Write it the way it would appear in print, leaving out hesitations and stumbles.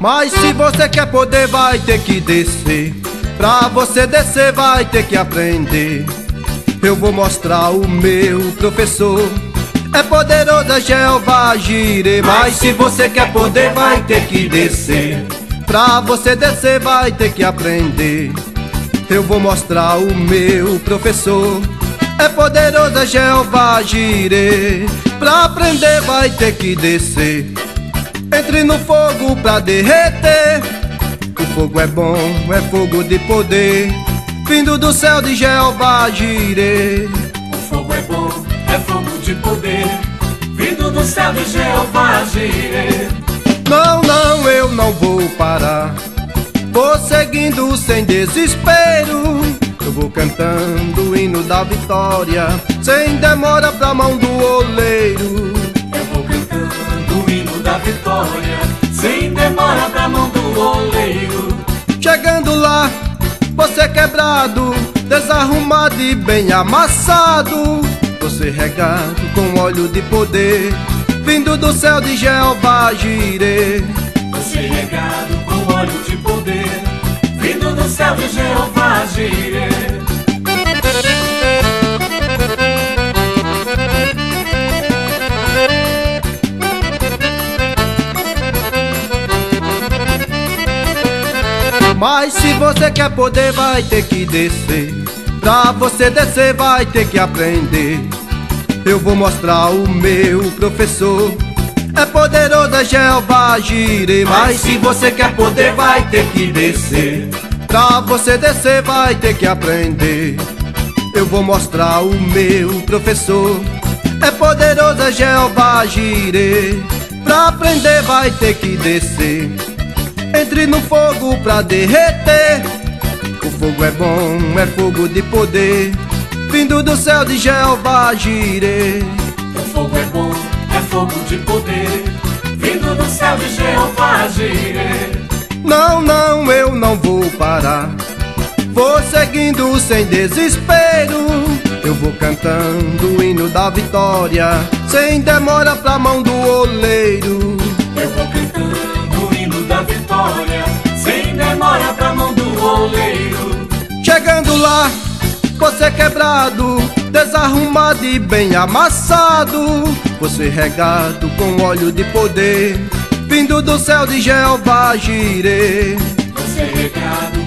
Mas se você quer poder, vai ter que descer. Pra você descer, vai ter que aprender. Eu vou mostrar o meu professor. É poderoso, é Jeová Jireh. Mas se você quer poder, vai ter que descer. Pra você descer, vai ter que aprender. Eu vou mostrar o meu professor. É poderoso, é Jeová Jireh. Pra aprender, vai ter que descer. Entre no fogo pra derreter. O fogo é bom, é fogo de poder, vindo do céu de Jeová Jireh. O fogo é bom, é fogo de poder, vindo do céu de Jeová Jireh. Não, não, eu não vou parar. Vou seguindo sem desespero. Eu vou cantando o hino da vitória, sem demora pra mão do oleiro. Eu vou cantando o hino da vitória, sem demora pra mão do oleiro. Chegando lá, você quebrado, desarrumado e bem amassado. Você regado com óleo de poder, vindo do céu de Jeová Jireh. Você regado com óleo de poder, vindo do céu de Jeová Jireh. Mas se você quer poder, vai ter que descer. Pra você descer, vai ter que aprender. Eu vou mostrar o meu professor. É poderoso, é Jeová Jireh. Mas se você quer poder, vai ter que descer. Pra você descer, vai ter que aprender. Eu vou mostrar o meu professor. É poderoso, é Jeová Jireh. Pra aprender, vai ter que descer. Entre no fogo pra derreter. O fogo é bom, é fogo de poder, vindo do céu de Jeová Jireh. O fogo é bom, é fogo de poder, vindo do céu de Jeová Jireh. Não, não, eu não vou parar. Vou seguindo sem desespero. Eu vou cantando o hino da vitória, sem demora pra mão do oleiro. Eu vou cantando o hino da vitória, sem demora pra mão do oleiro. Chegando lá, você quebrado, desarrumado e bem amassado. Você regado com óleo de poder, vindo do céu de Jeová Jireh. Você regado